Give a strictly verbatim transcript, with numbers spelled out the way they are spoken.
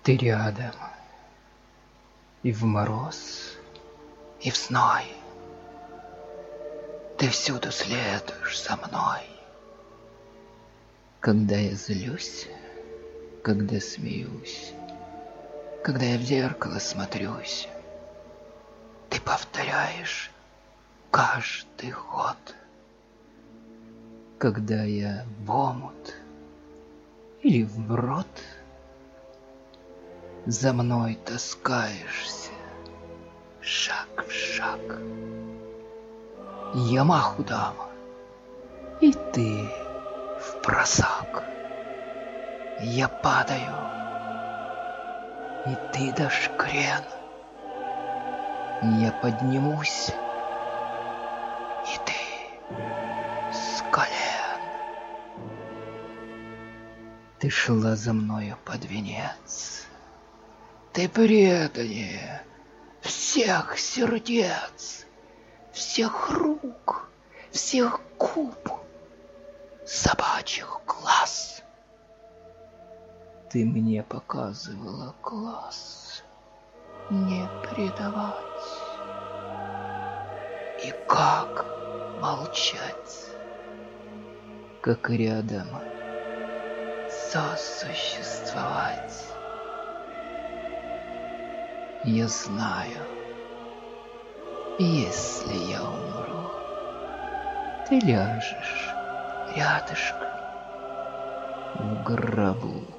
Ты рядом, и в мороз, и в зной. Ты всюду следуешь за мной. Когда я злюсь, когда смеюсь, когда я в зеркало смотрюсь, ты повторяешь каждый ход. Когда я в омут или в рот, за мной таскаешься шаг в шаг. Я маху дам, и ты впросак. Я падаю, и ты дашь крен. Я поднимусь, и ты с колен. Ты шла за мною под венец. Ты преданнее всех сердец, всех рук, всех губ, собачьих глаз. Ты мне показывала глаз не предавать. И как молчать, как рядом сосуществовать. Я знаю, если я умру, ты ляжешь рядышком в гробу.